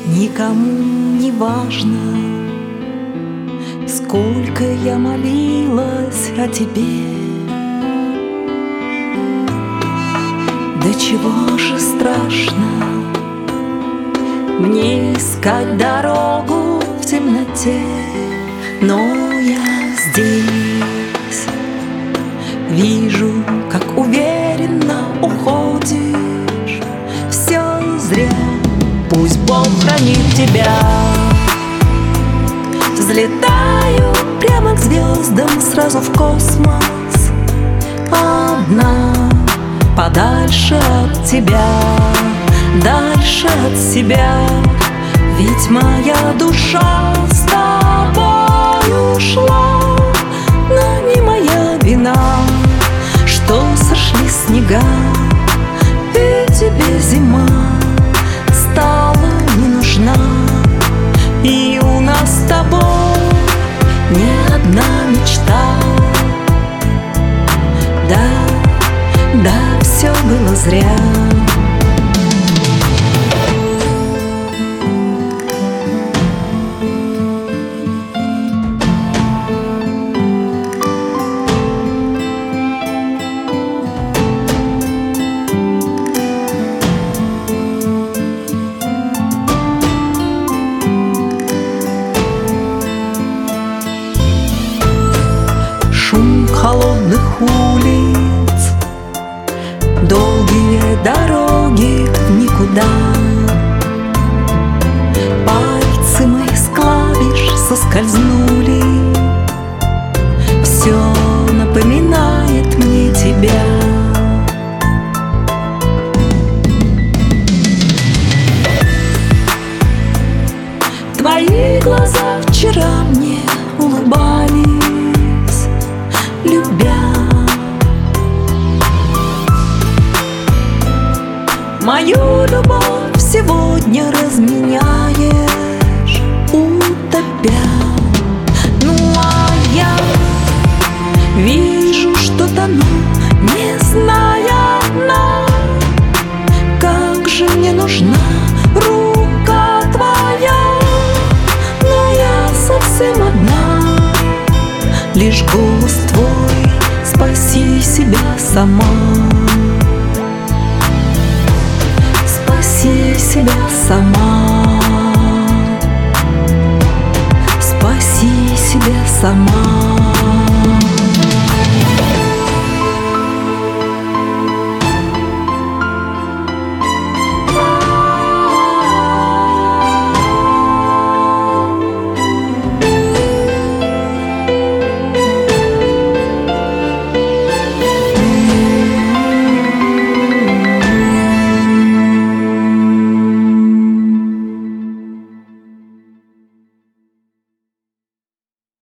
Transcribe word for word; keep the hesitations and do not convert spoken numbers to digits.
Никому не важно, сколько я молилась о тебе. Да чего же страшно мне искать дорогу в темноте, но я здесь вижу, как уверенно уходишь. Все зря, пусть Бог хранит тебя. Взлетаю прямо к звездам, сразу в космос, одна, подальше от тебя, дальше от себя. Ведь моя душа с тобой ушла, но не моя вина, что сошли снега, и тебе зима стала не нужна. И у нас с тобой не одна мечта. Да, да, все было зря. Шум холодных улиц, долгие дороги в никуда. Пальцы мои с клавиш соскользнули, все напоминает мне тебя. Твои глаза вчера мне улыбались, любя. Мою любовь сегодня разменяешь, утопя. Ну а я вижу, что тону, не зная дна. Как же мне нужна рука твоя, но я совсем одна. Лишь голос твой, спаси себя сама. Спаси себя сама. Спаси себя сама.